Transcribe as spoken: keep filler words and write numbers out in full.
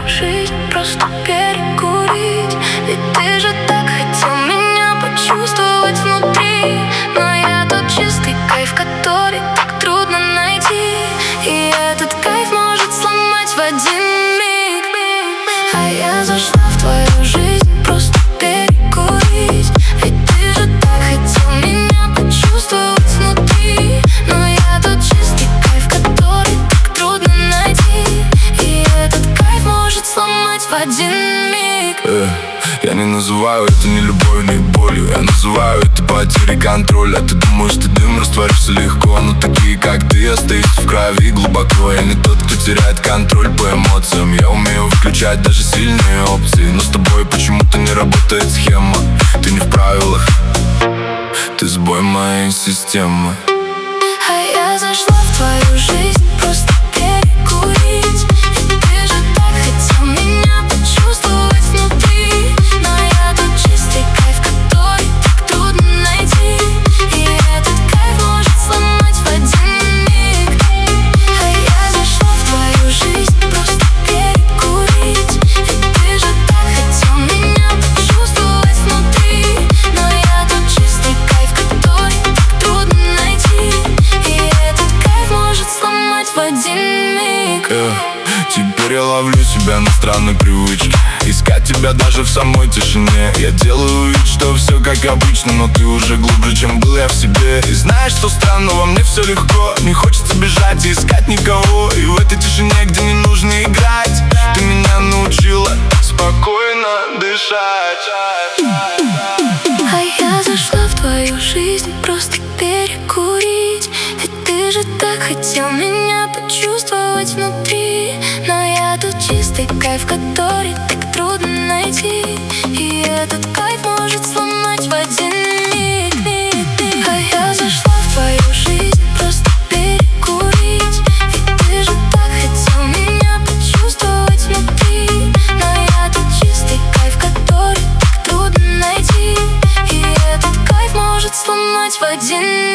жизнь просто перекурить. Ведь ты же так хотел меня почувствовать внутри. Но я тот чистый кайф, который так трудно найти. И этот кайф может сломать в один миг. А я зашла в твою жизнь просто перекурить. Ведь ты же так хотел меня почувствовать внутри. Но я тот чистый кайф, который так трудно найти. И этот кайф может сломать в один миг. э, Я не называю это ни любовью, ни болью. Я называю это потерей контроля. Ты думаешь, ты дым, растворишься легко. Но такие, как ты, остаются в крови глубоко. Я не тот, кто теряет контроль по эмоциям. Я умею выключать даже сильные опции. Но с тобой почему-то не работает схема. Ты не в правилах, ты сбой моей системы. А я зашла в твою жизнь просто перекурить. Ведь ты же так хотел меня почувствовать внутри. Но я тот чистый кайф, который так трудно найти. И этот кайф может сломать в один миг. А я зашла в твою жизнь просто перекурить. Ведь ты же так хотел меня почувствовать внутри. Но я тот чистый кайф, который так трудно найти. И этот кайф может сломать в один миг. э, Теперь я ловлю себя на странной привычке искать тебя даже в самой тишине. Я делаю вид, что все как обычно, но ты уже глубже, чем был я в себе. И знаешь, что странно, во мне все легко. Не хочется бежать и искать никого. И в этой тишине, где не нужно играть, ты меня научила спокойно дышать. А я зашла в твою жизнь просто перекурить. Ведь ты же так хотел меня почувствовать внутри. Но я тот чистый кайф, который так трудно найти. И этот кайф может сломать в один миг. А я зашла в твою жизнь просто перекурить. Ведь ты же так хотел меня почувствовать внутри. Но я тот чистый кайф, который так трудно найти. И этот кайф может сломать в один